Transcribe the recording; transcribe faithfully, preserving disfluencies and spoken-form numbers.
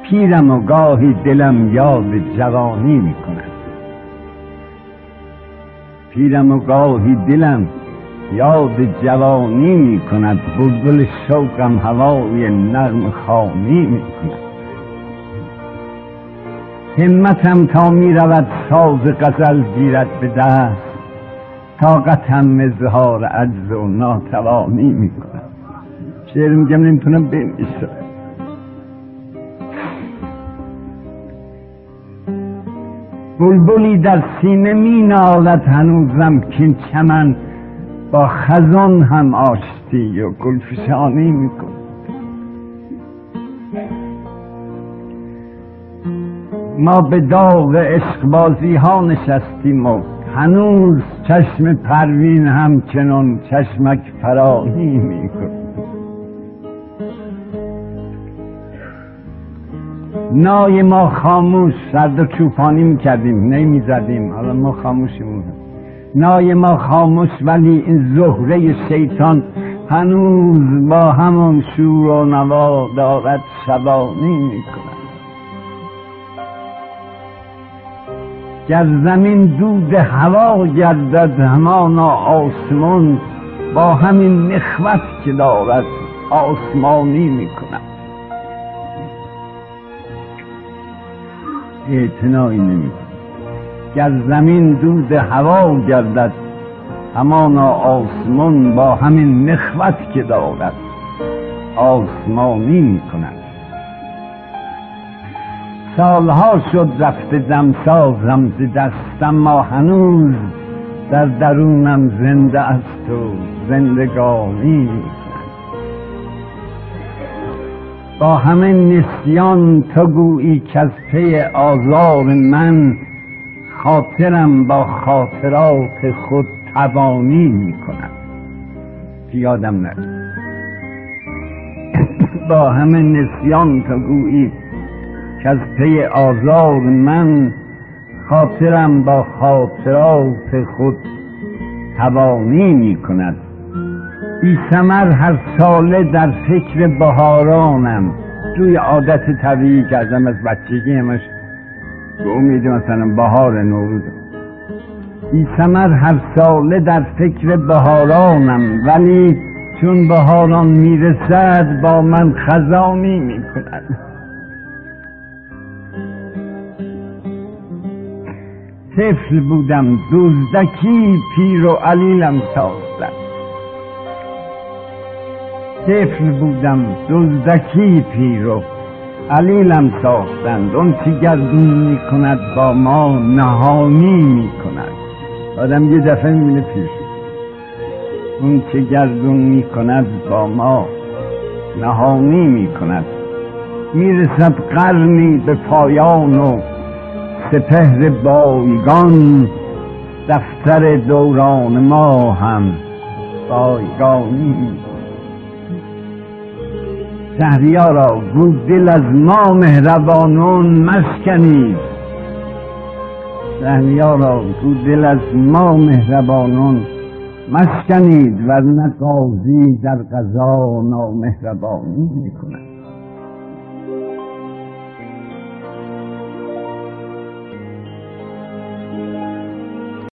پیرم و گاهی دلم یاد جوانی می کند. پیرم و گاهی دلم یاد جوانی می کند. بلبل شوقم هوای نرم خوانی می کند. همتم تا می رود ساز غزل گیرد به دست، طاقتم اظهار عجز و ناتوانی می کند. شعر میگم نمیتونم بنویسم. بلبلی در سینه می نالد هنوزم کین چمن با خزان هم آشتی و گلفشانی می کند. ما به داغ عشقبازی ها نشستیم و هنوز چشم پروین همچنان چشمک فرانی می کند. نای ما خاموش، سرد و چوپانی می کردیم، نمی زدیم، حالا ما خاموشیم. نای ما خاموش ولی این زهره شیطان هنوز با همون شور و نوا دارد شبانی می کند. گر زمین دود هوا گردد همانا آسمان با همین نخوت که دارد آسمانی می کند. اعتنایی نمی کند. گر زمین دود هوا گردد همانا آسمان با همین نخوت که دارد آسمانی می کند. سالها شد رفته دمسازم ز دستم، ما هنوز در درونم زنده است و زندگانی می کند. با همه نسیان تو گویی که از پی آزار من خاطرم با خاطرات خود تبانی می کند. یادم نرد. با همه نسیان تو گویی که از پی آزار من خاطرم با خاطرات خود تبانی می کند. بی ثمر هر ساله در فکر بهارانم، توی عادت طبیعی کردم از بچگی همش به امید مثلا بهار نوروز. بی ثمر هر ساله در فکر بهارانم، ولی چون بهاران میرسد با من خزانی می کند. طفل بودم دزدکی پیر و علیلم ساختند. طفل بودم دزدکی پیر و علیلم ساختند. اون چه گردون می کند با ما نهانی می کند. آدم یه دفعه می بینه پیر شد. اون چه گردون می کند با ما نهانی می کند. می رسد قرنی به پایان و سپهر بایگان، دفتر دوران ما هم بایگانی. شهریارا گو دل از ما مهربانون مشکنید. شهریارا گو دل از ما مهربانون مشکنید، ورنه قاضی در قضا نامهربانی میکند.